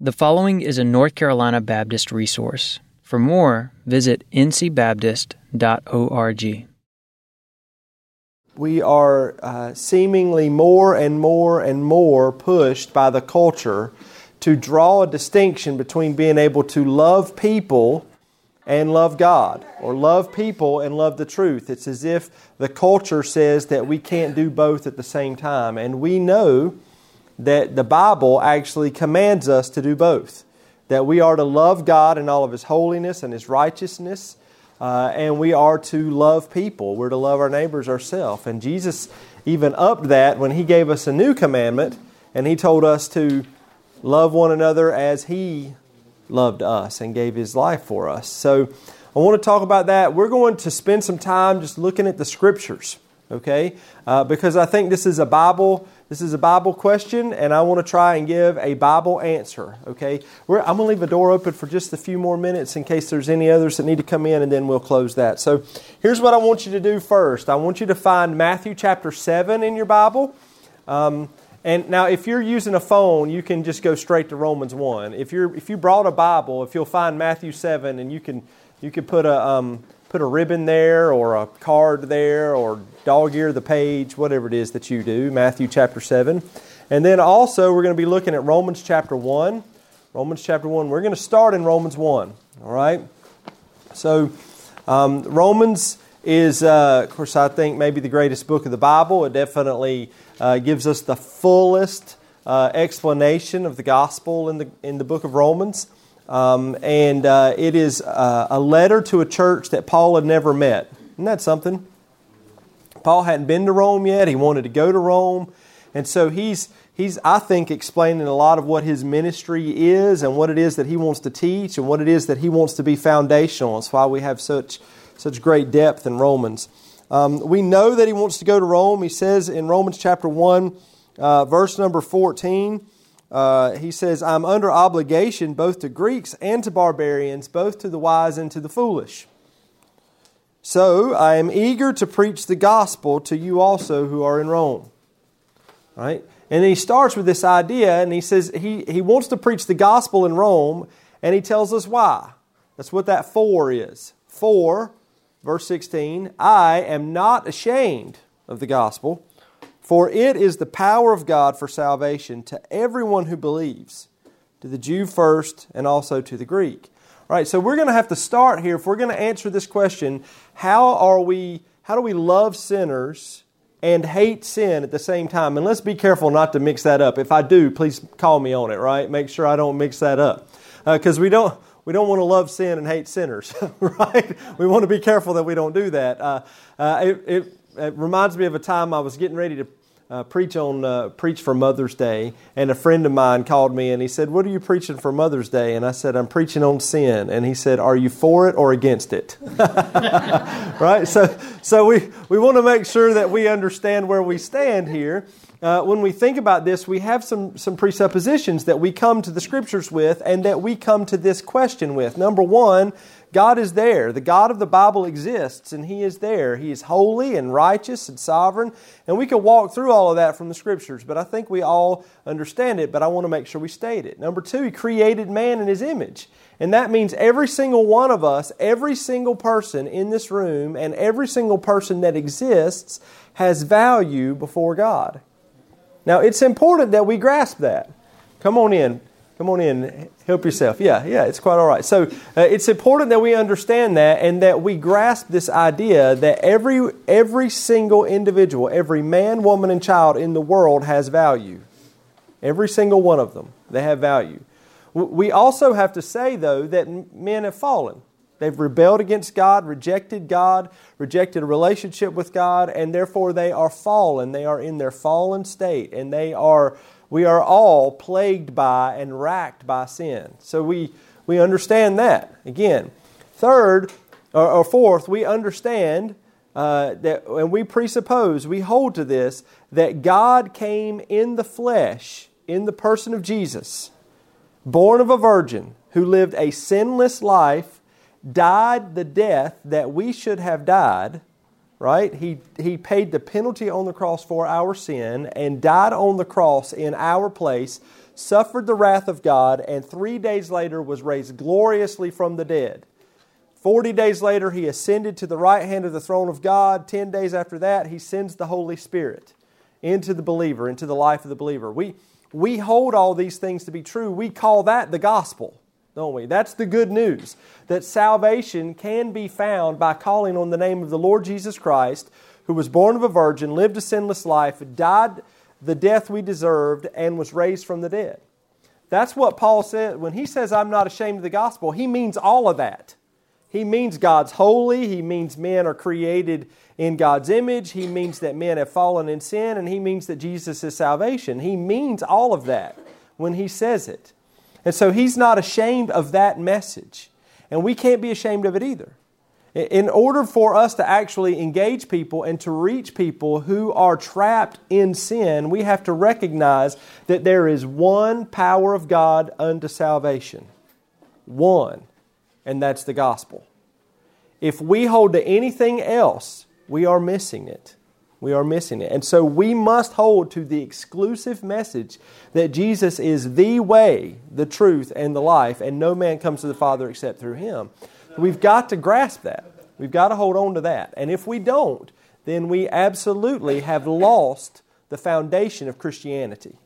The following is a North Carolina Baptist resource. For more, visit ncbaptist.org. We are seemingly more and more and more pushed by the culture to draw a distinction between being able to love people and love God, or love people and love the truth. It's as if the culture says that we can't do both at the same time. And we know that the Bible actually commands us to do both. That we are to love God in all of His holiness and His righteousness, and we are to love people. We're to love our neighbors ourselves. And Jesus even upped that when He gave us a new commandment, and He told us to love one another as He loved us and gave His life for us. So I want to talk about that. We're going to spend some time just looking at the Scriptures, okay? Because I think this is a Bible question, and I want to try and give a Bible answer, okay? I'm going to leave a door open for just a few more minutes in case there's any others that need to come in, and then we'll close that. So here's what I want you to do first. I want you to find Matthew chapter 7 in your Bible. And now, if you're using a phone, you can just go straight to Romans 1. If you brought a Bible, if you'll find Matthew 7, and you can put a ribbon there, or a card there, or dog-ear the page, whatever it is that you do, Matthew chapter 7. And then also, we're going to be looking at Romans chapter 1. Romans chapter 1. We're going to start in Romans 1, all right? So, Romans is, of course, I think maybe the greatest book of the Bible. It definitely gives us the fullest explanation of the gospel in the book of Romans. And it is a letter to a church that Paul had never met. Isn't that something? Paul hadn't been to Rome yet. He wanted to go to Rome. And so he's I think, explaining a lot of what his ministry is and what it is that he wants to teach and what it is that he wants to be foundational. That's why we have such great depth in Romans. We know that he wants to go to Rome. He says in Romans chapter 1, verse number 14, he says, I'm under obligation both to Greeks and to barbarians, both to the wise and to the foolish. So I am eager to preach the gospel to you also who are in Rome. Right? And he starts with this idea, and he says he wants to preach the gospel in Rome, and he tells us why. That's what that for is. For, verse 16, I am not ashamed of the gospel, for it is the power of God for salvation to everyone who believes, to the Jew first and also to the Greek. All right, so we're going to have to start here. If we're going to answer this question, how do we love sinners and hate sin at the same time? And let's be careful not to mix that up. If I do, please call me on it, right? Make sure I don't mix that up. Because we don't want to love sin and hate sinners, right? We want to be careful that we don't do that. It reminds me of a time I was getting ready to preach for Mother's Day, and a friend of mine called me and he said, "What are you preaching for Mother's Day?" And I said, "I'm preaching on sin." And he said, "Are you for it or against it?" Right? So we want to make sure that we understand where we stand here. When we think about this, we have some presuppositions that we come to the Scriptures with and that we come to this question with. Number one, God is there. The God of the Bible exists, and He is there. He is holy and righteous and sovereign, and we can walk through all of that from the Scriptures, but I think we all understand it, but I want to make sure we state it. Number two, He created man in His image, and that means every single one of us, every single person in this room, and every single person that exists has value before God. Now, it's important that we grasp that. Come on in. Help yourself. Yeah, it's quite all right. So it's important that we understand that and that we grasp this idea that every single individual, every man, woman, and child in the world has value. Every single one of them, they have value. We also have to say, though, that men have fallen. They've rebelled against God, rejected a relationship with God, and therefore they are fallen. They are in their fallen state, and we are all plagued by and racked by sin. So we understand that. Again, third or fourth, we understand that, and we presuppose, we hold to this, that God came in the flesh, in the person of Jesus, born of a virgin, who lived a sinless life, died the death that we should have died, right? He paid the penalty on the cross for our sin and died on the cross in our place suffered the wrath of God, and 3 days later was raised gloriously from the dead. 40 days later, He ascended to the right hand of the throne of God. 10 days after that, He sends the Holy Spirit into the believer, into the life of the believer. We hold all these things to be true. We call that the gospel, don't we? That's the good news, that salvation can be found by calling on the name of the Lord Jesus Christ, who was born of a virgin, lived a sinless life, died the death we deserved, and was raised from the dead. That's what Paul said. When he says, I'm not ashamed of the gospel, he means all of that. He means God's holy. He means men are created in God's image. He means that men have fallen in sin. And He means that Jesus is salvation. He means all of that when He says it. And so He's not ashamed of that message. And we can't be ashamed of it either. In order for us to actually engage people and to reach people who are trapped in sin, we have to recognize that there is one power of God unto salvation. One. And that's the gospel. If we hold to anything else, we are missing it. We are missing it. And so we must hold to the exclusive message that Jesus is the way, the truth, and the life, and no man comes to the Father except through Him. We've got to grasp that. We've got to hold on to that. And if we don't, then we absolutely have lost the foundation of Christianity.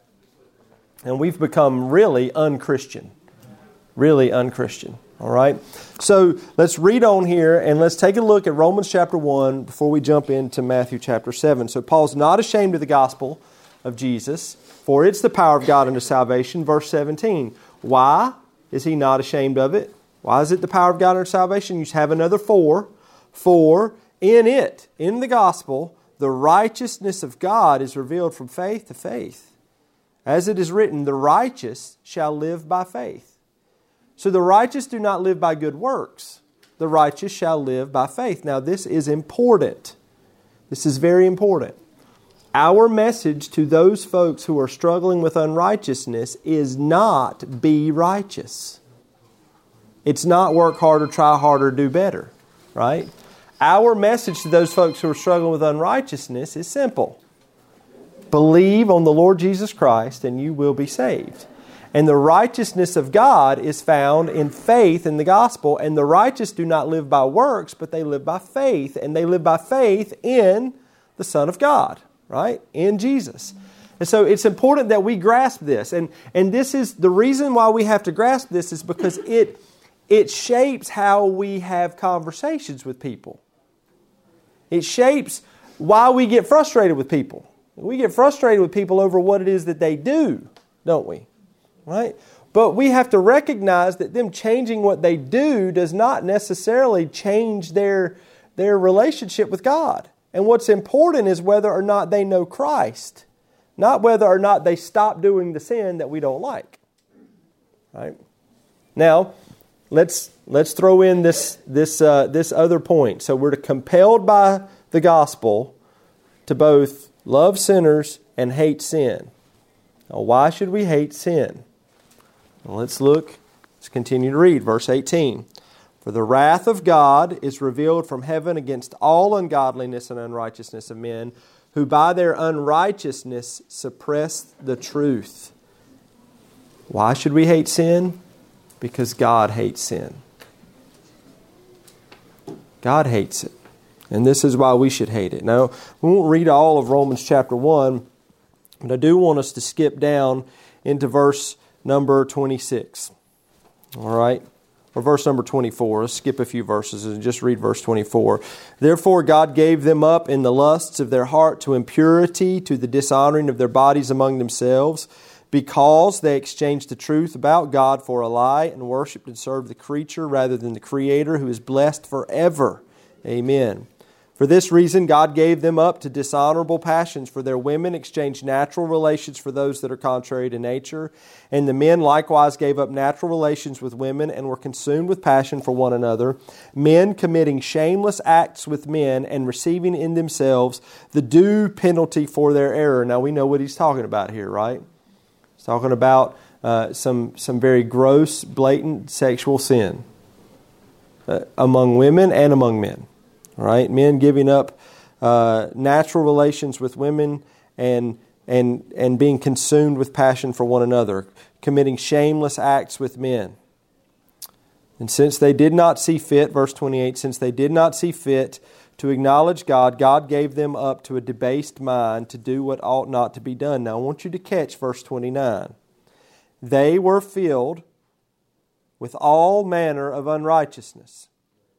And we've become really unchristian. Really unchristian. All right? So let's read on here and let's take a look at Romans chapter 1 before we jump into Matthew chapter 7. So Paul's not ashamed of the gospel of Jesus, for it's the power of God unto salvation. Verse 17. Why is he not ashamed of it? Why is it the power of God unto salvation? You have another for. For in it, in the gospel, the righteousness of God is revealed from faith to faith. As it is written, the righteous shall live by faith. So the righteous do not live by good works. The righteous shall live by faith. Now this is important. This is very important. Our message to those folks who are struggling with unrighteousness is not be righteous. It's not work harder, try harder, do better. Right? Our message to those folks who are struggling with unrighteousness is simple. Believe on the Lord Jesus Christ and you will be saved. And the righteousness of God is found in faith in the gospel. And the righteous do not live by works, but they live by faith. And they live by faith in the Son of God, right? In Jesus. And so it's important that we grasp this. And this is the reason why we have to grasp this is because it shapes how we have conversations with people. It shapes why we get frustrated with people. We get frustrated with people over what it is that they do, don't we? Right? But we have to recognize that them changing what they do does not necessarily change their relationship with God. And what's important is whether or not they know Christ, not whether or not they stop doing the sin that we don't like. Right? Now, let's throw in this other point. So we're compelled by the gospel to both love sinners and hate sin. Now, why should we hate sin? Well, let's continue to read. Verse 18. For the wrath of God is revealed from heaven against all ungodliness and unrighteousness of men, who by their unrighteousness suppress the truth. Why should we hate sin? Because God hates sin. God hates it. And this is why we should hate it. Now, we won't read all of Romans chapter 1, but I do want us to skip down into verse number 26. All right? Or verse number 24. Let's skip a few verses and just read verse 24. Therefore God gave them up in the lusts of their heart to impurity, to the dishonoring of their bodies among themselves, because they exchanged the truth about God for a lie and worshipped and served the creature rather than the Creator, who is blessed forever. Amen. For this reason, God gave them up to dishonorable passions, for their women exchanged natural relations for those that are contrary to nature. And the men likewise gave up natural relations with women and were consumed with passion for one another, men committing shameless acts with men and receiving in themselves the due penalty for their error. Now we know what he's talking about here, right? He's talking about some very gross, blatant sexual sin among women and among men. All right, men giving up natural relations with women and and being consumed with passion for one another, committing shameless acts with men. And since they did not see fit, verse 28, since they did not see fit to acknowledge God, God gave them up to a debased mind to do what ought not to be done. Now I want you to catch verse 29. They were filled with all manner of unrighteousness,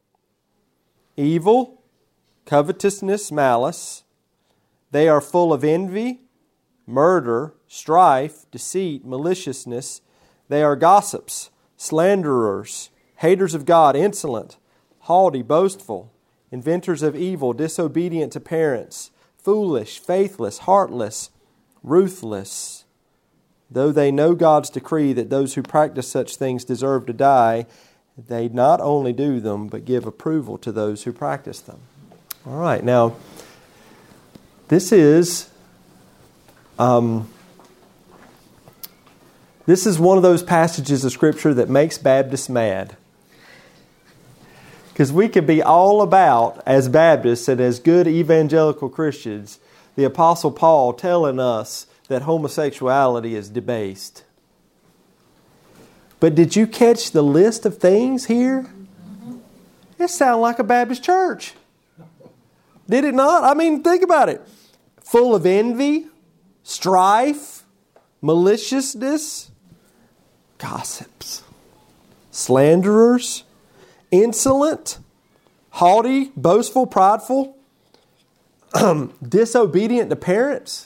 evil, covetousness, malice. They are full of envy, murder, strife, deceit, maliciousness. They are gossips, slanderers, haters of God, insolent, haughty, boastful, inventors of evil, disobedient to parents, foolish, faithless, heartless, ruthless. Though they know God's decree that those who practice such things deserve to die, they not only do them, but give approval to those who practice them. All right, now, this is one of those passages of Scripture that makes Baptists mad. Because we could be all about, as Baptists and as good evangelical Christians, the Apostle Paul telling us that homosexuality is debased. But did you catch the list of things here? It sounded like a Baptist church. Did it not? I mean, think about it. Full of envy, strife, maliciousness, gossips, slanderers, insolent, haughty, boastful, prideful, disobedient to parents.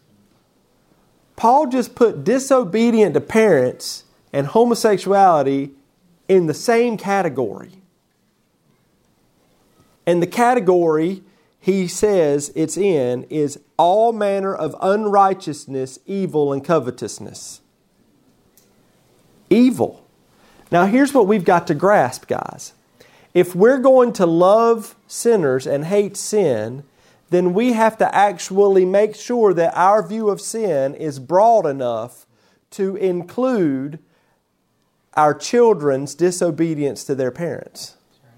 Paul just put disobedient to parents and homosexuality in the same category. And the category he says it's in is all manner of unrighteousness, evil, and covetousness. Evil. Now here's what we've got to grasp, guys. If we're going to love sinners and hate sin, then we have to actually make sure that our view of sin is broad enough to include our children's disobedience to their parents.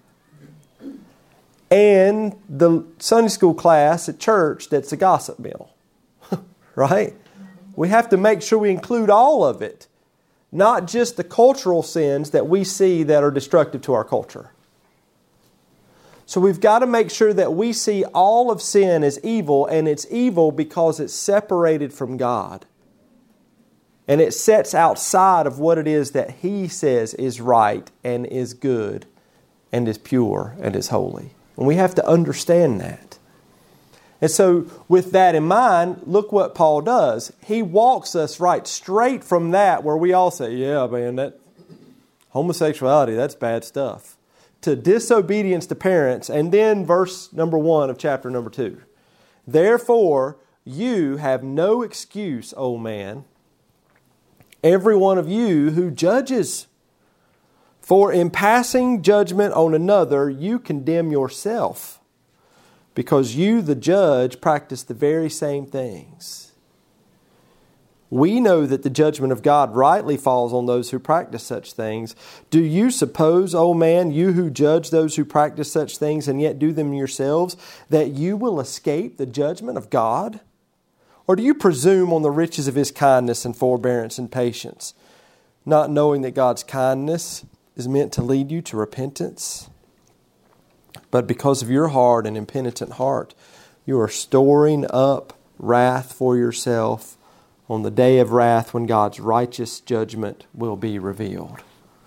And the Sunday school class at church that's a gossip mill. Right? We have to make sure we include all of it. Not just the cultural sins that we see that are destructive to our culture. So we've got to make sure that we see all of sin as evil, and it's evil because it's separated from God. And it sets outside of what it is that He says is right and is good and is pure and is holy. And we have to understand that. And so with that in mind, look what Paul does. He walks us right straight from that where we all say, yeah, man, that homosexuality, that's bad stuff, to disobedience to parents. And then verse number 1 of chapter number 2. Therefore, you have no excuse, O man, every one of you who judges. For in passing judgment on another, you condemn yourself, because you, the judge, practice the very same things. We know that the judgment of God rightly falls on those who practice such things. Do you suppose, O man, you who judge those who practice such things and yet do them yourselves, that you will escape the judgment of God? Or do you presume on the riches of His kindness and forbearance and patience, not knowing that God's kindness is meant to lead you to repentance? But because of your hard and impenitent heart, you are storing up wrath for yourself on the day of wrath when God's righteous judgment will be revealed.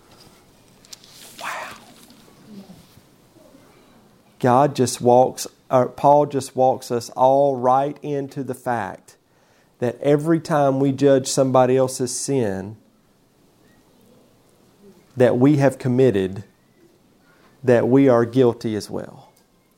Wow. Paul just walks us all right into the fact that every time we judge somebody else's sin that we have committed, that we are guilty as well.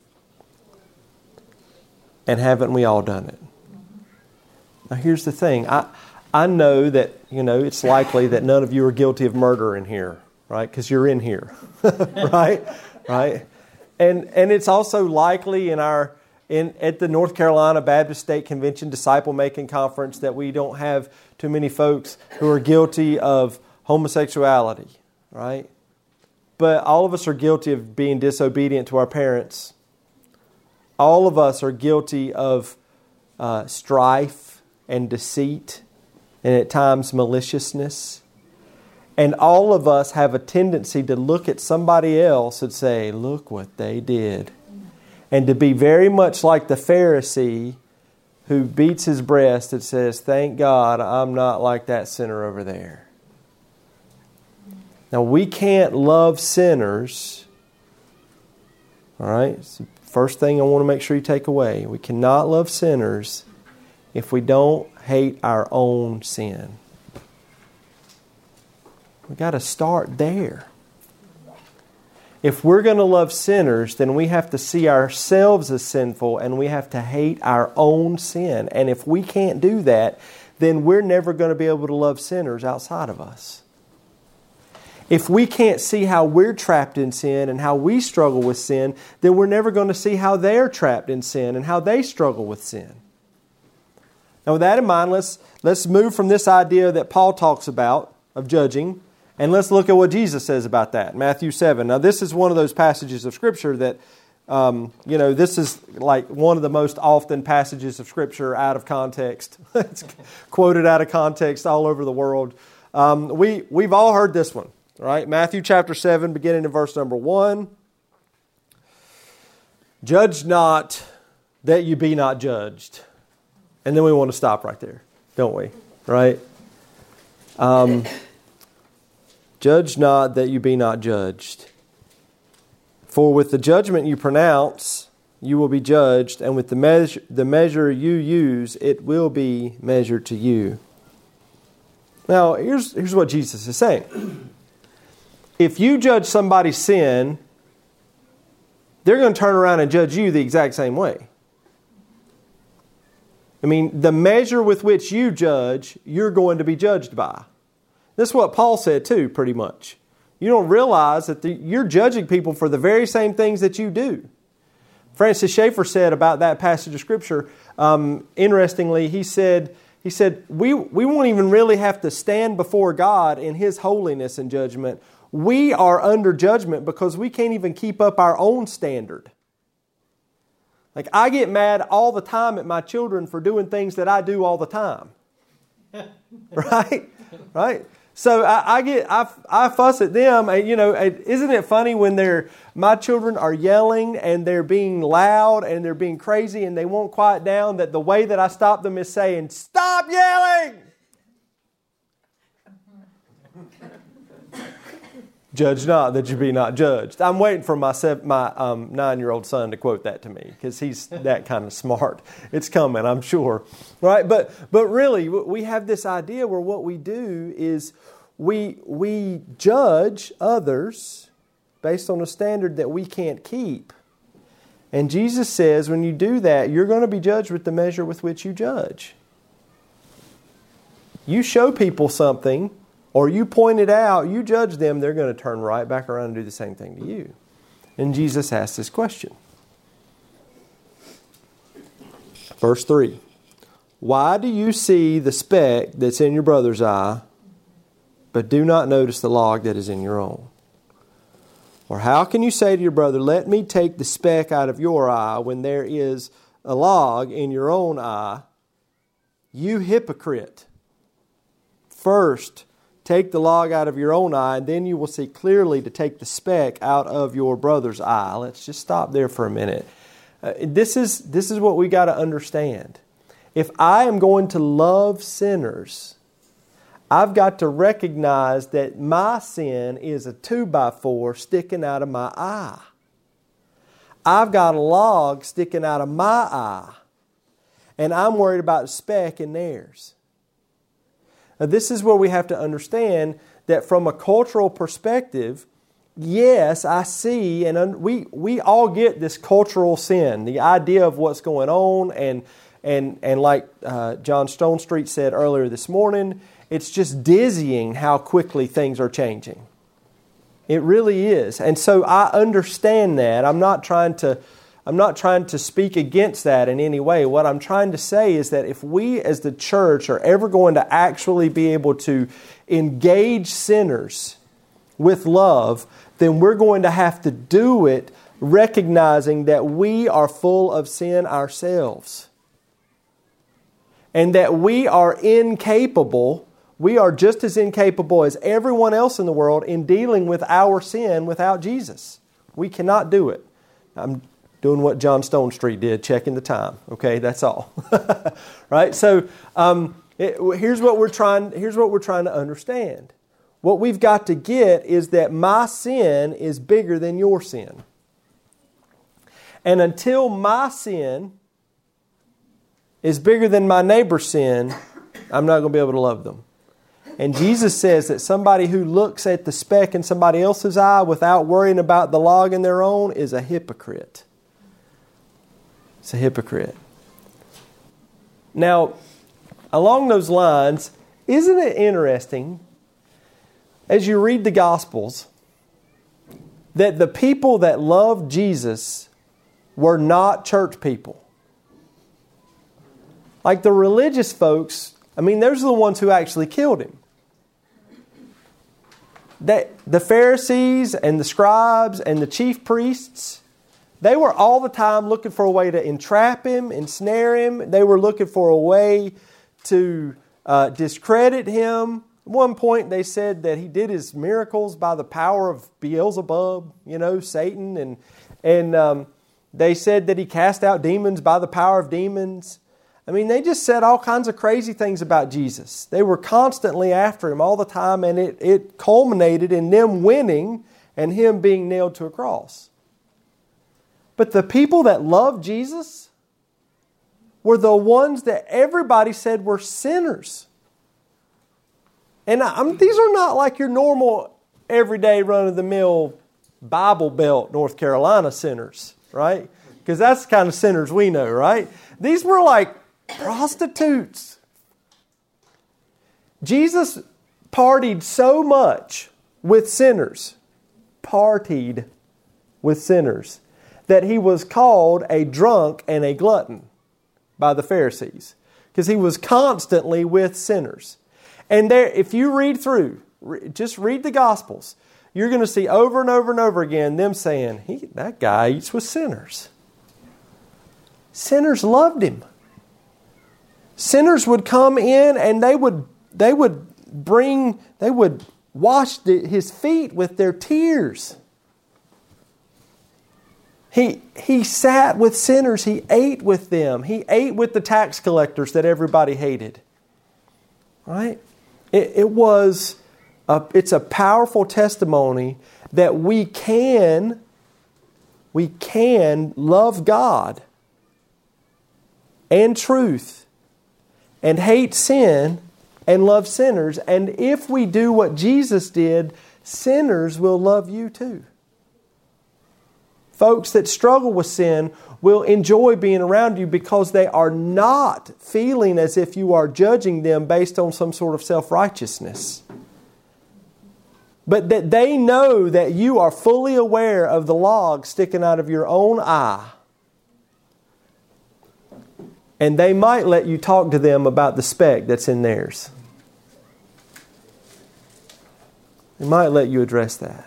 And haven't we all done it? Now here's the thing. I know that, it's likely that none of you are guilty of murder in here, right? Because you're in here, right? Right? And it's also likely at the North Carolina Baptist State Convention Disciple Making Conference that we don't have too many folks who are guilty of homosexuality, right? But all of us are guilty of being disobedient to our parents. All of us are guilty of strife and deceit and at times maliciousness. And all of us have a tendency to look at somebody else and say, look what they did. And to be very much like the Pharisee who beats his breast and says, thank God I'm not like that sinner over there. Now, we can't love sinners. All right? It's the first thing I want to make sure you take away. We cannot love sinners if we don't hate our own sin. We've got to start there. If we're going to love sinners, then we have to see ourselves as sinful and we have to hate our own sin. And if we can't do that, then we're never going to be able to love sinners outside of us. If we can't see how we're trapped in sin and how we struggle with sin, then we're never going to see how they're trapped in sin and how they struggle with sin. Now, with that in mind, let's move from this idea that Paul talks about of judging, and let's look at what Jesus says about that. Matthew 7. Now, this is one of those passages of Scripture that, this is like one of the most often passages of Scripture out of context. It's quoted out of context all over the world. We've all heard this one, right? Matthew chapter 7, beginning in verse number 1. Judge not that you be not judged. And then we want to stop right there, don't we? Right? Judge not that you be not judged. For with the judgment you pronounce, you will be judged, and with the measure you use, it will be measured to you. Now, here's what Jesus is saying. If you judge somebody's sin, they're going to turn around and judge you the exact same way. I mean, the measure with which you judge, you're going to be judged by. This is what Paul said too, pretty much. You don't realize that you're judging people for the very same things that you do. Francis Schaeffer said about that passage of Scripture, interestingly, he said, we won't even really have to stand before God in His holiness and judgment. We are under judgment because we can't even keep up our own standard. Like, I get mad all the time at my children for doing things that I do all the time. Right? Right? So I fuss at them. Isn't it funny when my children are yelling and they're being loud and they're being crazy and they won't quiet down, that the way that I stop them is saying, stop yelling! Judge not that you be not judged. I'm waiting for my 9-year-old son to quote that to me because he's that kind of smart. It's coming, I'm sure. Right? But really, we have this idea where what we do is we judge others based on a standard that we can't keep. And Jesus says when you do that, you're going to be judged with the measure with which you judge. You show people something, or you point it out, you judge them, they're going to turn right back around and do the same thing to you. And Jesus asked this question. Verse 3. Why do you see the speck that's in your brother's eye, but do not notice the log that is in your own? Or how can you say to your brother, let me take the speck out of your eye when there is a log in your own eye? You hypocrite. First, take the log out of your own eye, and then you will see clearly to take the speck out of your brother's eye. Let's just stop there for a minute. This is what we got to understand. If I am going to love sinners, I've got to recognize that my sin is a 2x4 sticking out of my eye. I've got a log sticking out of my eye, and I'm worried about the speck in theirs. Now, this is where we have to understand that from a cultural perspective, yes, I see, and we all get this cultural sin, the idea of what's going on, and like John Stonestreet said earlier this morning, it's just dizzying how quickly things are changing. It really is. And so I understand that. I'm not trying to speak against that in any way. What I'm trying to say is that if we as the church are ever going to actually be able to engage sinners with love, then we're going to have to do it recognizing that we are full of sin ourselves. and that we are incapable, we are just as incapable as everyone else in the world in dealing with our sin without Jesus. We cannot do it. I'm doing what John Stonestreet did, checking the time. Okay, that's all. Right? So here's what we're trying to understand. What we've got to get is that my sin is bigger than your sin. And until my sin is bigger than my neighbor's sin, I'm not going to be able to love them. And Jesus says that somebody who looks at the speck in somebody else's eye without worrying about the log in their own is a hypocrite. It's a hypocrite. Now, along those lines, isn't it interesting, as you read the Gospels, that the people that loved Jesus were not church people? Like the religious folks, I mean, those are the ones who actually killed him. The Pharisees and the scribes and the chief priests, they were all the time looking for a way to entrap him, ensnare him. They were looking for a way to discredit him. At one point they said that he did his miracles by the power of Beelzebub, Satan. And they said that he cast out demons by the power of demons. I mean, they just said all kinds of crazy things about Jesus. They were constantly after him all the time, and it culminated in them winning and him being nailed to a cross. But the people that loved Jesus were the ones that everybody said were sinners. And these are not like your normal, everyday, run-of-the-mill Bible Belt, North Carolina sinners, right? Because that's the kind of sinners we know, right? These were like prostitutes. Jesus partied so much with sinners, that he was called a drunk and a glutton by the Pharisees, because he was constantly with sinners. And there, if you read through, just read the Gospels, you're going to see over and over and over again them saying, that guy eats with sinners. Sinners loved him. Sinners would come in and they would wash his feet with their tears. He sat with sinners. He ate with them. He ate with the tax collectors that everybody hated. Right? It's a powerful testimony that we can love God and truth and hate sin and love sinners. And if we do what Jesus did, sinners will love you too. Folks that struggle with sin will enjoy being around you because they are not feeling as if you are judging them based on some sort of self-righteousness. But that they know that you are fully aware of the log sticking out of your own eye. And they might let you talk to them about the speck that's in theirs. They might let you address that.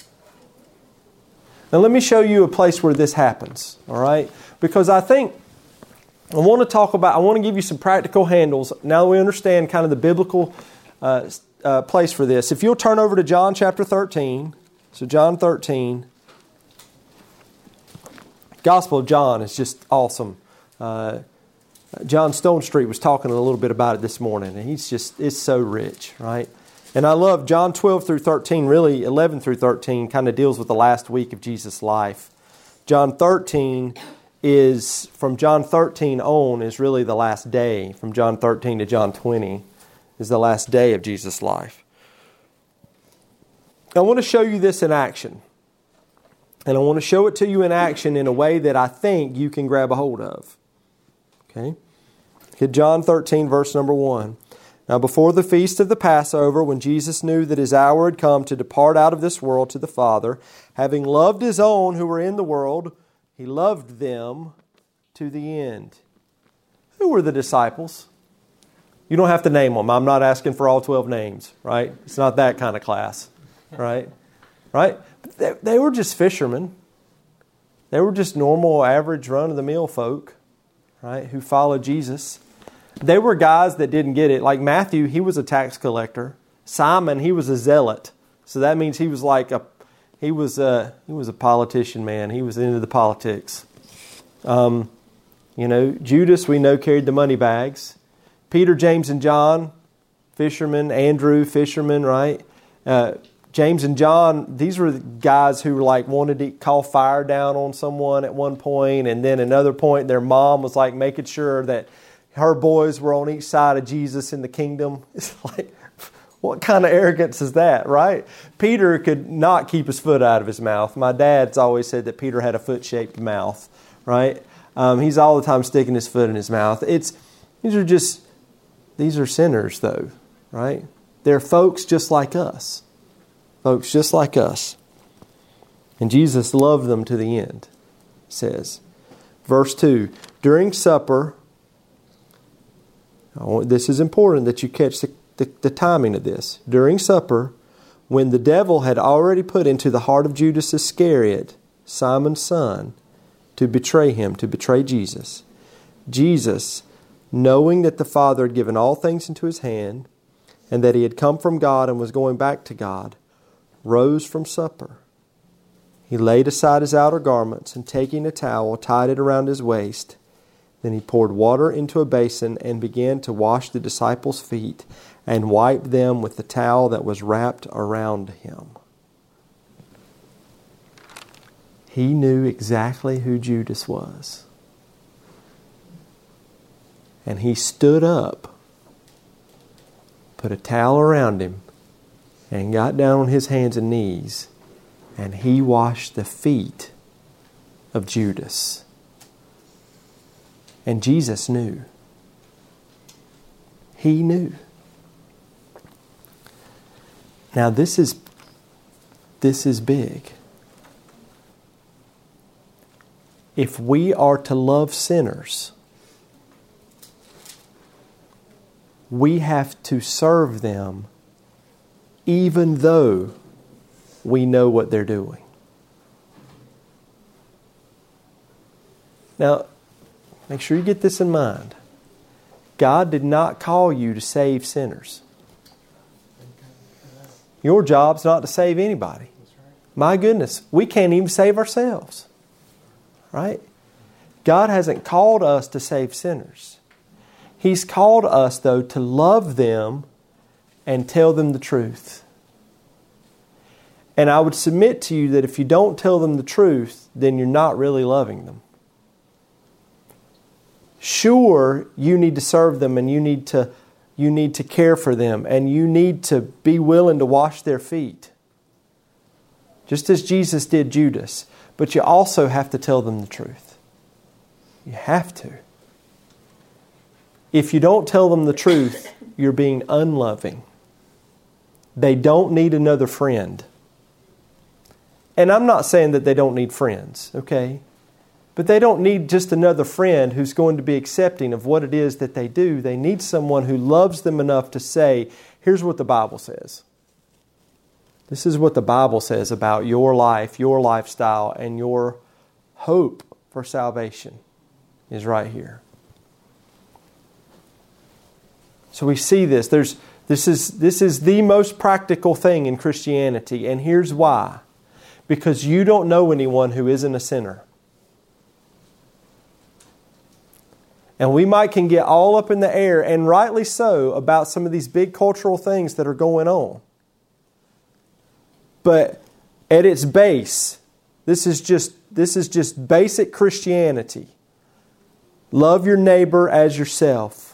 Now let me show you a place where this happens, all right? Because I want to give you some practical handles. Now we understand kind of the biblical place for this. If you'll turn over to John chapter 13. So John 13. Gospel of John is just awesome. John Stonestreet was talking a little bit about it this morning, and it's so rich, right? And I love John 12 through 13, really 11 through 13 kind of deals with the last week of Jesus' life. John 13 is, from John 13 on, is really the last day. From John 13 to John 20 is the last day of Jesus' life. I want to show you this in action. And I want to show it to you in action in a way that I think you can grab a hold of. Okay? John 13, verse number 1. Now before the feast of the Passover, when Jesus knew that his hour had come to depart out of this world to the Father, having loved his own who were in the world, he loved them to the end. Who were the disciples? You don't have to name them. I'm not asking for all 12 names, right? It's not that kind of class, right? Right? They were just fishermen. They were just normal, average, run-of-the-mill folk, right, who followed Jesus. They were guys that didn't get it. Like Matthew, he was a tax collector. Simon, he was a zealot. So that means he was a politician, man. He was into the politics. Judas, we know, carried the money bags. Peter, James, and John, fishermen. Andrew, fisherman, right? James and John, these were the guys who were wanted to call fire down on someone at one point, and then another point their mom was making sure that her boys were on each side of Jesus in the kingdom. It's what kind of arrogance is that, right? Peter could not keep his foot out of his mouth. My dad's always said that Peter had a foot-shaped mouth, right? He's all the time sticking his foot in his mouth. These are sinners, though, right? They're folks just like us. Folks just like us. And Jesus loved them to the end, it says. Verse 2, during supper, this is important that you catch the timing of this. During supper, when the devil had already put into the heart of Judas Iscariot, Simon's son, to betray him, to betray Jesus, Jesus, knowing that the Father had given all things into his hand, and that he had come from God and was going back to God, rose from supper. He laid aside his outer garments, and taking a towel, tied it around his waist. Then he poured water into a basin and began to wash the disciples' feet and wipe them with the towel that was wrapped around him. He knew exactly who Judas was. And he stood up, put a towel around him, and got down on his hands and knees, and he washed the feet of Judas. And Jesus knew. He knew. Now this is big. If we are to love sinners, we have to serve them even though we know what they're doing. Now, make sure you get this in mind. God did not call you to save sinners. Your job's not to save anybody. My goodness, we can't even save ourselves. Right? God hasn't called us to save sinners. He's called us, though, to love them and tell them the truth. And I would submit to you that if you don't tell them the truth, then you're not really loving them. Sure, you need to serve them and you need to care for them and you need to be willing to wash their feet. Just as Jesus did Judas. But you also have to tell them the truth. You have to. If you don't tell them the truth, you're being unloving. They don't need another friend. And I'm not saying that they don't need friends, okay? But they don't need just another friend who's going to be accepting of what it is that they do. They need someone who loves them enough to say, here's what the Bible says. This is what the Bible says about your life, your lifestyle, and your hope for salvation is right here. So we see this. This is the most practical thing in Christianity, and here's why. Because you don't know anyone who isn't a sinner. And we can get all up in the air, and rightly so, about some of these big cultural things that are going on. But at its base, this is just basic Christianity. Love your neighbor as yourself.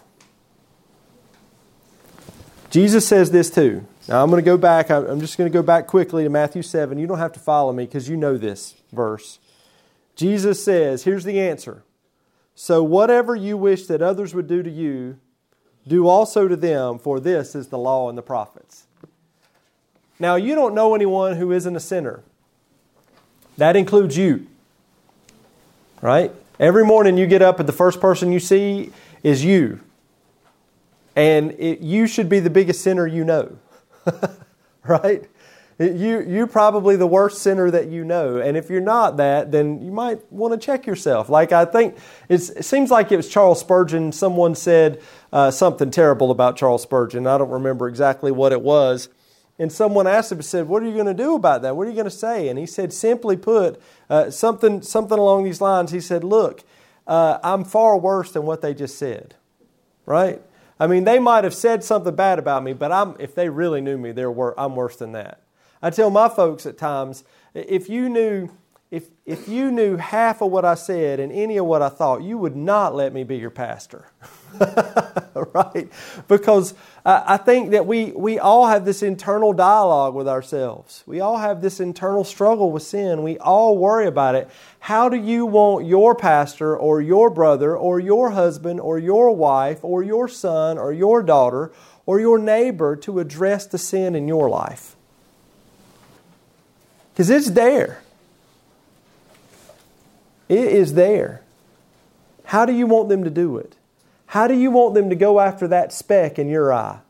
Jesus says this too. Now I'm going to go back. I'm just going to go back quickly to Matthew 7. You don't have to follow me because you know this verse. Jesus says, here's the answer. So whatever you wish that others would do to you, do also to them, for this is the law and the prophets. Now, you don't know anyone who isn't a sinner. That includes you. Right? Every morning you get up and the first person you see is you. And you should be the biggest sinner you know. Right? You're probably the worst sinner that you know. And if you're not that, then you might want to check yourself. Like I think it seems like it was Charles Spurgeon. Someone said something terrible about Charles Spurgeon. I don't remember exactly what it was. And someone asked him, said, what are you going to do about that? What are you going to say? And he said, simply put, something along these lines. He said, look, I'm far worse than what they just said. Right? I mean, they might have said something bad about me, but if they really knew me, I'm worse than that. I tell my folks at times, if you knew half of what I said and any of what I thought, you would not let me be your pastor. Right? Because I think that we all have this internal dialogue with ourselves. We all have this internal struggle with sin. We all worry about it. How do you want your pastor or your brother or your husband or your wife or your son or your daughter or your neighbor to address the sin in your life? Because it's there. It is there. How do you want them to do it? How do you want them to go after that speck in your eye?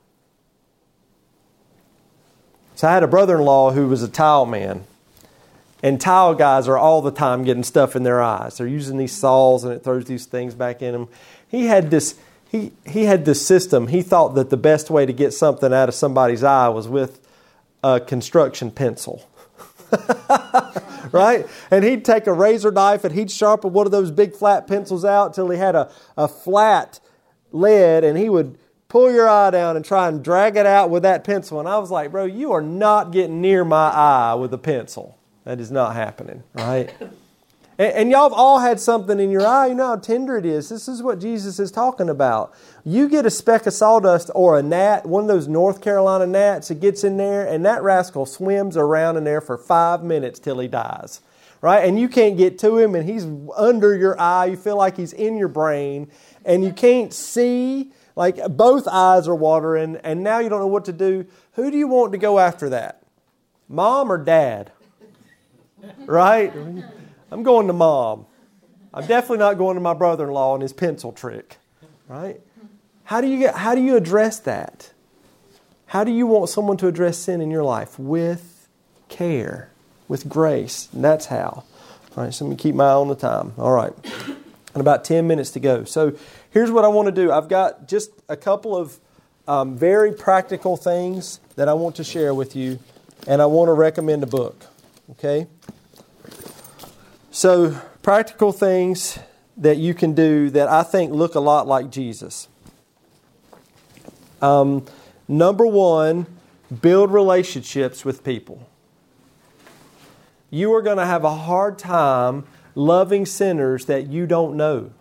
So I had a brother-in-law who was a tile man. And tile guys are all the time getting stuff in their eyes. They're using these saws and it throws these things back in them. He had this system. He thought that the best way to get something out of somebody's eye was with a construction pencil. Right? And he'd take a razor knife and he'd sharpen one of those big flat pencils out till he had a flat lead, and he would pull your eye down and try and drag it out with that pencil. And I was like, bro, you are not getting near my eye with a pencil. That is not happening, right? And y'all have all had something in your eye. You know how tender it is. This is what Jesus is talking about. You get a speck of sawdust or a gnat, one of those North Carolina gnats, it gets in there, and that rascal swims around in there for 5 minutes till he dies. Right? And you can't get to him, and he's under your eye. You feel like he's in your brain, and you can't see. Like both eyes are watering, and now you don't know what to do. Who do you want to go after that? Mom or dad? Right? I'm going to mom. I'm definitely not going to my brother-in-law and his pencil trick. Right? How do you address that? How do you want someone to address sin in your life? With care, with grace. And that's how. All right, so let me keep my eye on the time. All right. And about 10 minutes to go. So here's what I want to do. I've got just a couple of very practical things that I want to share with you. And I want to recommend a book. Okay? So, practical things that you can do that I think look a lot like Jesus. Number one, build relationships with people. You are going to have a hard time loving sinners that you don't know.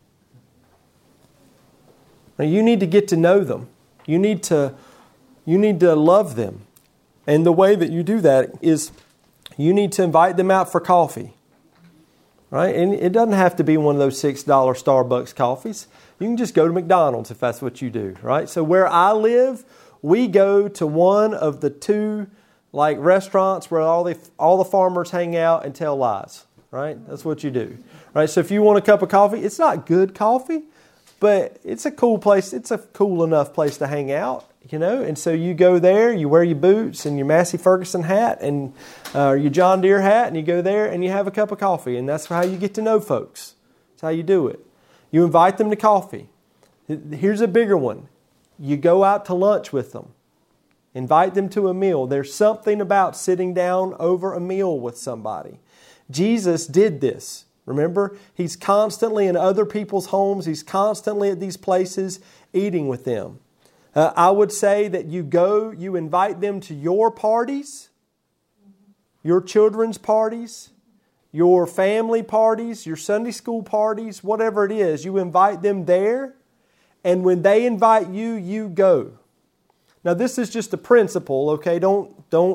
Now, you need to get to know them. You need to love them. And the way that you do that is you need to invite them out for coffee. Right? And it doesn't have to be one of those $6 Starbucks coffees. You can just go to McDonald's if that's what you do. Right? So where I live, we go to one of the two restaurants where all the farmers hang out and tell lies. Right? That's what you do. Right? So if you want a cup of coffee, it's not good coffee, but it's a cool place. It's a cool enough place to hang out. You know, and so you go there, you wear your boots and your Massey Ferguson hat and your John Deere hat, and you go there and you have a cup of coffee, and that's how you get to know folks. That's how you do it. You invite them to coffee. Here's a bigger one. You go out to lunch with them. Invite them to a meal. There's something about sitting down over a meal with somebody. Jesus did this. Remember, He's constantly in other people's homes. He's constantly at these places eating with them. I would say that you invite them to your parties, your children's parties, your family parties, your Sunday school parties, whatever it is. You invite them there, and when they invite you, you go. Now, this is just a principle, okay? Don't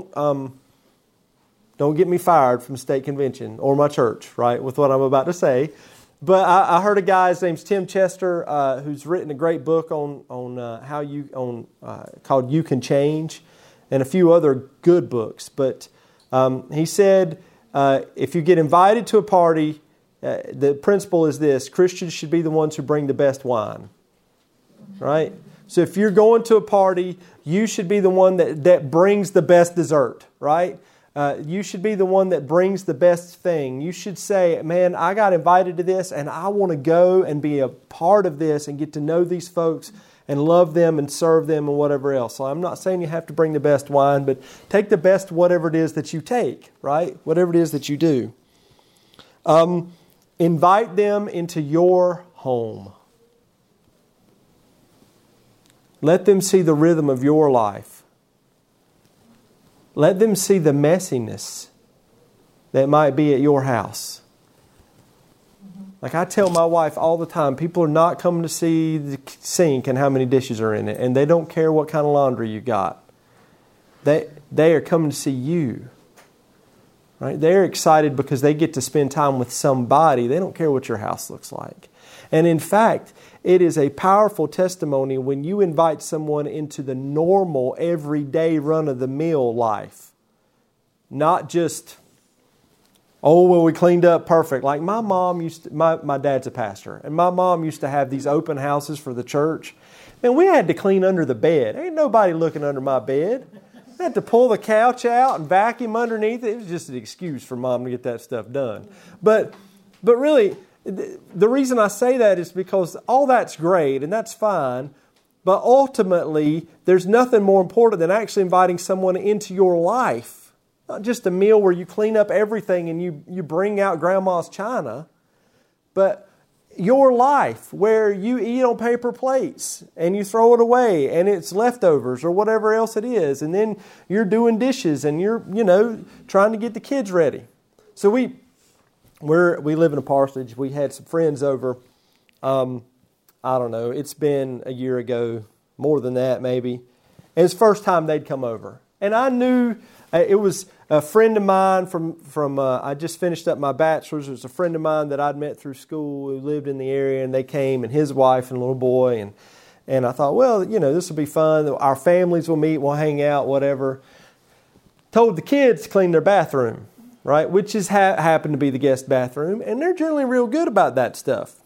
get me fired from state convention or my church, right, with what I'm about to say. But I heard a guy, his name's Tim Chester, who's written a great book called You Can Change, and a few other good books. But he said, if you get invited to a party, the principle is this: Christians should be the ones who bring the best wine, right? So if you're going to a party, you should be the one that brings the best dessert, right? You should be the one that brings the best thing. You should say, man, I got invited to this and I want to go and be a part of this and get to know these folks and love them and serve them and whatever else. So I'm not saying you have to bring the best wine, but take the best whatever it is that you take, right? Whatever it is that you do. Invite them into your home. Let them see the rhythm of your life. Let them see the messiness that might be at your house. Like I tell my wife all the time, people are not coming to see the sink and how many dishes are in it, and they don't care what kind of laundry you got. They are coming to see you. Right? They're excited because they get to spend time with somebody. They don't care what your house looks like. And in fact, it is a powerful testimony when you invite someone into the normal, everyday, run-of-the-mill life. Not just, oh, well, we cleaned up perfect. Like my mom used to, my dad's a pastor, and my mom used to have these open houses for the church. And we had to clean under the bed. Ain't nobody looking under my bed. I had to pull the couch out and vacuum underneath it. It was just an excuse for Mom to get that stuff done. But really, the reason I say that is because all that's great and that's fine, but ultimately, there's nothing more important than actually inviting someone into your life. Not just a meal where you clean up everything and you bring out Grandma's china, but your life where you eat on paper plates and you throw it away and it's leftovers or whatever else it is, and then you're doing dishes and you're, trying to get the kids ready. So we live in a parsonage. We had some friends over. I don't know. It's been a year ago, more than that maybe. And it's the first time they'd come over, and I knew it was a friend of mine from I just finished up my bachelor's. It was a friend of mine that I'd met through school who lived in the area, and they came, and his wife and little boy, and I thought, well, this will be fun. Our families will meet, we'll hang out, whatever. Told the kids to clean their bathroom, right, which is happened to be the guest bathroom, and they're generally real good about that stuff.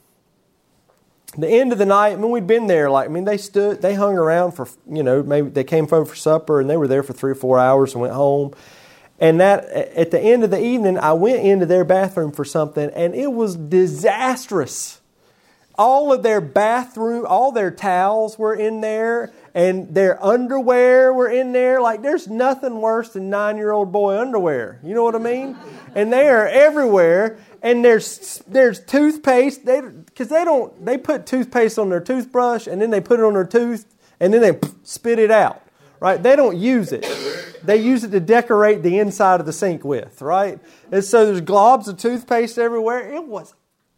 The end of the night, we'd been there, they hung around for, maybe they came home for supper, and they were there for 3 or 4 hours and went home. And that at the end of the evening, I went into their bathroom for something, and it was disastrous. All of their bathroom, all their towels were in there, and their underwear were in there. Like, there's nothing worse than 9-year-old boy underwear. You know what I mean? And they are everywhere. And there's toothpaste. They put toothpaste on their toothbrush, and then they put it on their tooth, and then they spit it out. Right? They don't use it. They use it to decorate the inside of the sink with, right? And so there's globs of toothpaste everywhere. It was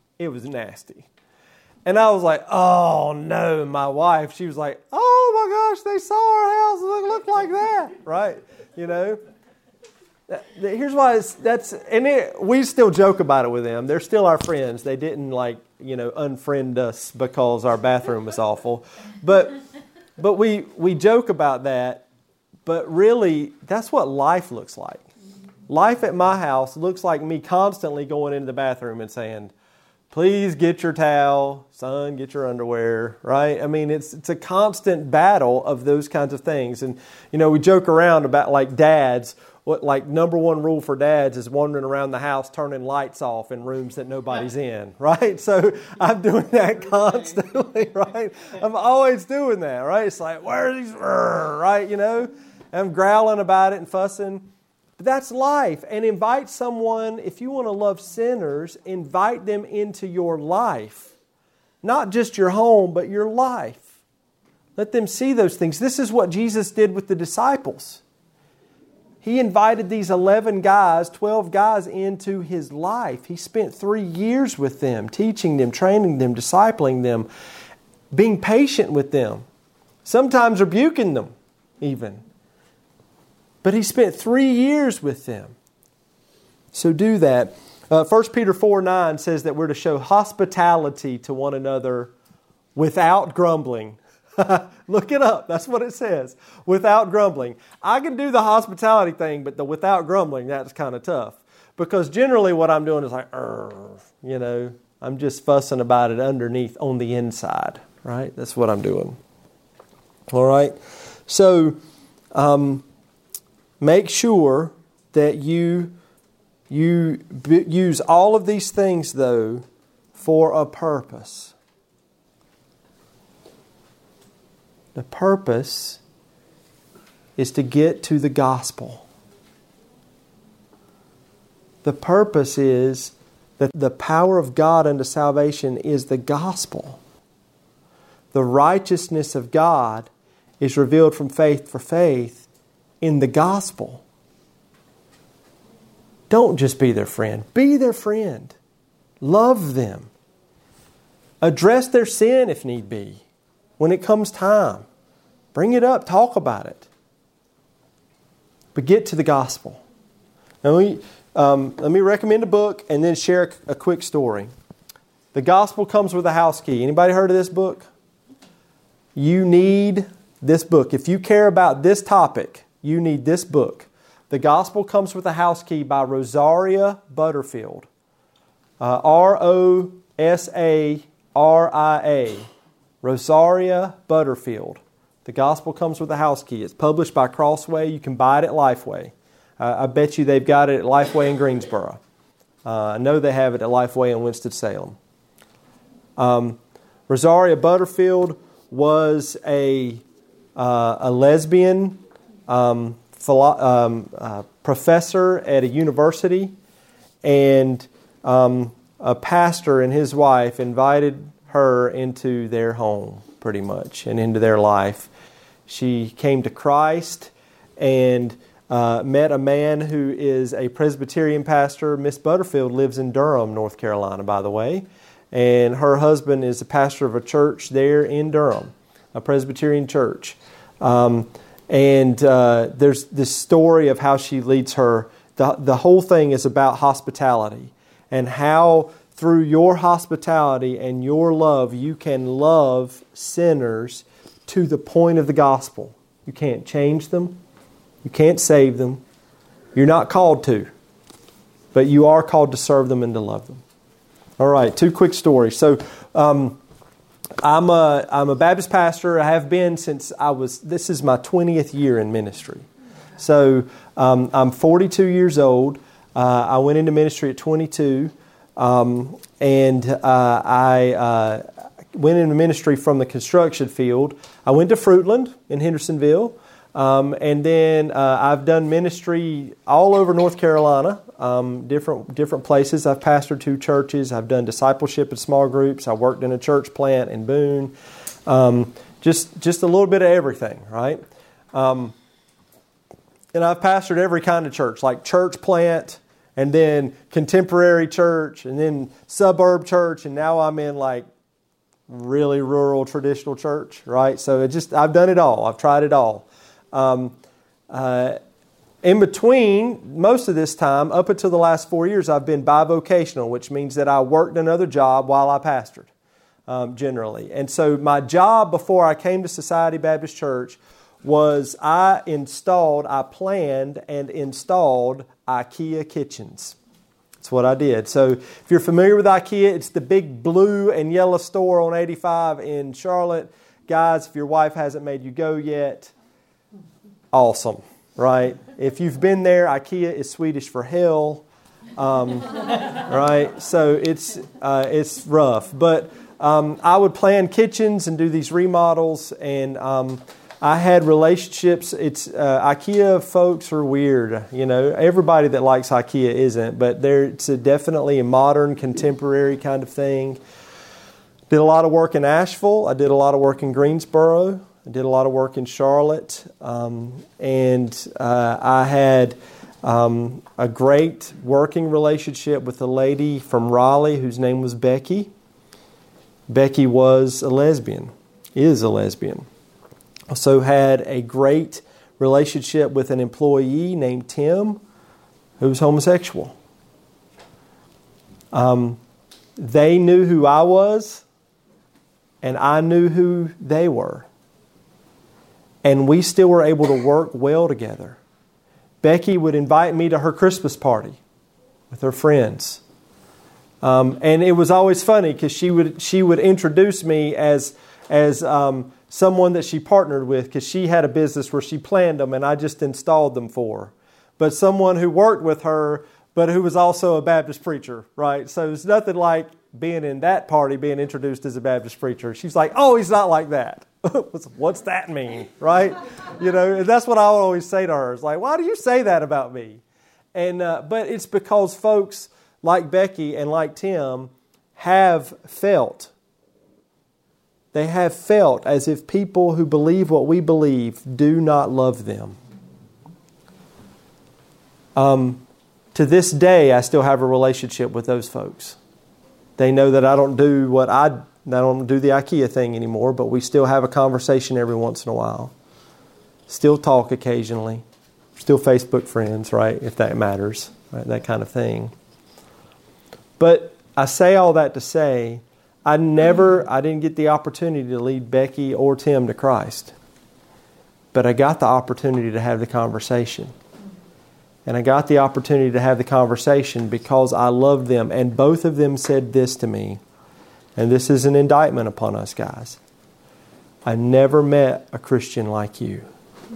nasty. And I was like, oh no, my wife, she was like, oh my gosh, they saw our house and it looked like that, right? Here's why we still joke about it with them. They're still our friends. They didn't unfriend us because our bathroom was awful. But we joke about that, but really, that's what life looks like. Life at my house looks like me constantly going into the bathroom and saying, please get your towel, son, get your underwear, right? It's a constant battle of those kinds of things. And, we joke around about dads. What number one rule for dads is wandering around the house turning lights off in rooms that nobody's in, right? So I'm doing that constantly, right? I'm always doing that, right? It's like, where are these, right? I'm growling about it and fussing. But that's life. And invite someone, if you want to love sinners, invite them into your life. Not just your home, but your life. Let them see those things. This is what Jesus did with the disciples. He invited these 12 guys into His life. He spent 3 years with them, teaching them, training them, discipling them, being patient with them, sometimes rebuking them even. But He spent 3 years with them. So do that. 1 Peter 4:9 says that we're to show hospitality to one another without grumbling. Look it up. That's what it says. Without grumbling. I can do the hospitality thing, but the without grumbling, that's kind of tough. Because generally what I'm doing is I'm just fussing about it underneath on the inside. Right? That's what I'm doing. All right. So make sure that you use all of these things, though, for a purpose. The purpose is to get to the gospel. The purpose is that the power of God unto salvation is the gospel. The righteousness of God is revealed from faith for faith in the gospel. Don't just be their friend. Be their friend. Love them. Address their sin if need be. When it comes time, bring it up. Talk about it. But get to the gospel. Now, let me recommend a book and then share a quick story. The Gospel Comes with a House Key. Anybody heard of this book? You need this book. If you care about this topic, you need this book. The Gospel Comes with a House Key by Rosaria Butterfield. Rosaria. Rosaria Butterfield. The Gospel Comes with a House Key. It's published by Crossway. You can buy it at Lifeway. I bet you they've got it at Lifeway in Greensboro. I know they have it at Lifeway in Winston-Salem. Rosaria Butterfield was a lesbian professor at a university, and a pastor and his wife invited her into their home, pretty much, and into their life. She came to Christ and met a man who is a Presbyterian pastor. Miss Butterfield lives in Durham, North Carolina, by the way. And her husband is a pastor of a church there in Durham, a Presbyterian church. And there's this story of how she leads her. The whole thing is about hospitality and how through your hospitality and your love, you can love sinners to the point of the gospel. You can't change them. You can't save them. You're not called to. But you are called to serve them and to love them. All right, 2 quick stories. So I'm a Baptist pastor. I have been since this is my 20th year in ministry. So I'm 42 years old. I went into ministry at 22. And I went into ministry from the construction field. I went to Fruitland in Hendersonville. And then I've done ministry all over North Carolina, different places. I've pastored 2 churches. I've done discipleship in small groups. I worked in a church plant in Boone. Just a little bit of everything, right? And I've pastored every kind of church, like church plant, and then contemporary church, and then suburb church, and now I'm in like really rural traditional church, right? So I've done it all. I've tried it all. In between, most of this time, up until the last 4 years, I've been bivocational, which means that I worked another job while I pastored, generally. And so my job before I came to Society Baptist Church was I planned and installed IKEA kitchens. That's what I did. So if you're familiar with IKEA, it's the big blue and yellow store on 85 in Charlotte. Guys, if your wife hasn't made you go yet, awesome, right? If you've been there, IKEA is Swedish for hell, right? So it's rough. But I would plan kitchens and do these remodels, and I had relationships. IKEA folks are weird, you know. Everybody that likes IKEA isn't, but it's definitely a modern, contemporary kind of thing. Did a lot of work in Asheville. I did a lot of work in Greensboro. I did a lot of work in Charlotte, and I had a great working relationship with a lady from Raleigh whose name was Becky. Becky was a lesbian, is a lesbian. Also had a great relationship with an employee named Tim who was homosexual. They knew who I was, and I knew who they were. And we still were able to work well together. Becky would invite me to her Christmas party with her friends. And it was always funny because she would introduce me as someone that she partnered with because she had a business where she planned them and I just installed them for her. But someone who worked with her, but who was also a Baptist preacher, right? So it's nothing like being in that party, being introduced as a Baptist preacher. She's like, oh, he's not like that. What's that mean, right? And that's what I always say to her. It's like, why do you say that about me? And but it's because folks like Becky and like Tim have felt. They have felt as if people who believe what we believe do not love them. To this day, I still have a relationship with those folks. They know that I don't do the IKEA thing anymore, but we still have a conversation every once in a while. Still talk occasionally. Still Facebook friends, right? If that matters, right? That kind of thing. But I say all that to say, I didn't get the opportunity to lead Becky or Tim to Christ. But I got the opportunity to have the conversation. And I got the opportunity to have the conversation because I loved them. And both of them said this to me. And this is an indictment upon us, guys. I never met a Christian like you.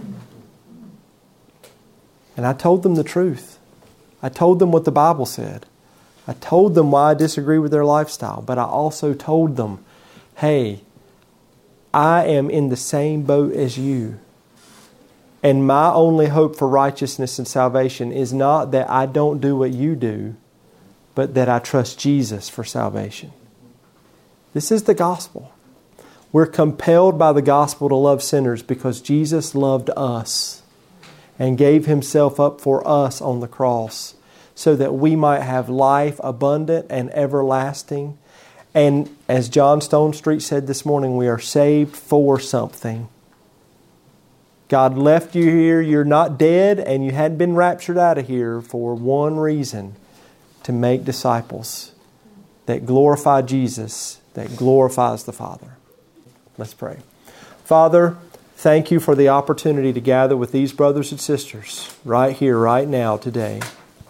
And I told them the truth. I told them what the Bible said. I told them why I disagree with their lifestyle. But I also told them, hey, I am in the same boat as you. And my only hope for righteousness and salvation is not that I don't do what you do, but that I trust Jesus for salvation. This is the gospel. We're compelled by the gospel to love sinners because Jesus loved us and gave Himself up for us on the cross so that we might have life abundant and everlasting. And as John Stone Street said this morning, we are saved for something. God left you here, you're not dead, and you hadn't been raptured out of here for one reason, to make disciples that glorify Jesus, that glorifies the Father. Let's pray. Father, thank You for the opportunity to gather with these brothers and sisters right here, right now, today.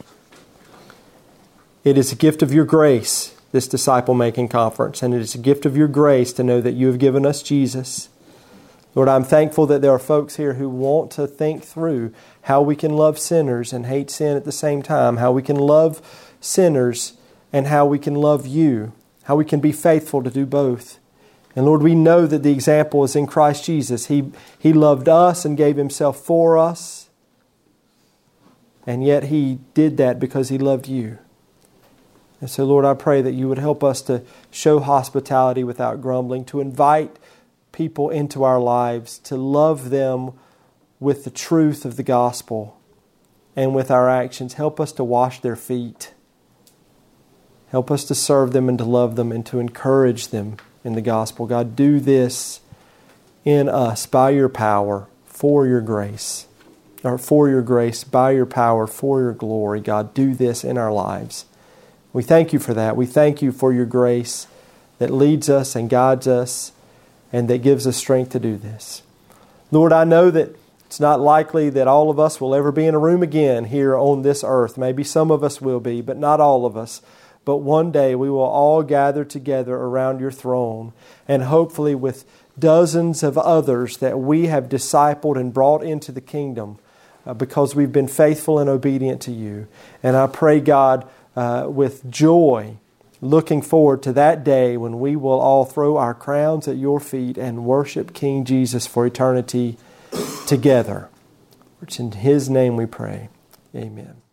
It is a gift of Your grace, this disciple-making conference, and it is a gift of Your grace to know that You have given us Jesus. Lord, I'm thankful that there are folks here who want to think through how we can love sinners and hate sin at the same time, how we can love sinners and how we can love You, how we can be faithful to do both. And Lord, we know that the example is in Christ Jesus. He loved us and gave Himself for us, and yet He did that because He loved You. And so, Lord, I pray that You would help us to show hospitality without grumbling, to invite people into our lives, to love them with the truth of the gospel and with our actions. Help us to wash their feet. Help us to serve them and to love them and to encourage them in the gospel. God, do this in us by Your power, for Your grace. Or for Your grace, by Your power, for Your glory. God, do this in our lives. We thank You for that. We thank You for Your grace that leads us and guides us and that gives us strength to do this. Lord, I know that it's not likely that all of us will ever be in a room again here on this earth. Maybe some of us will be, but not all of us. But one day we will all gather together around Your throne, and hopefully with dozens of others that we have discipled and brought into the kingdom because we've been faithful and obedient to You. And I pray, God, with joy, looking forward to that day when we will all throw our crowns at Your feet and worship King Jesus for eternity together. It's in His name we pray. Amen.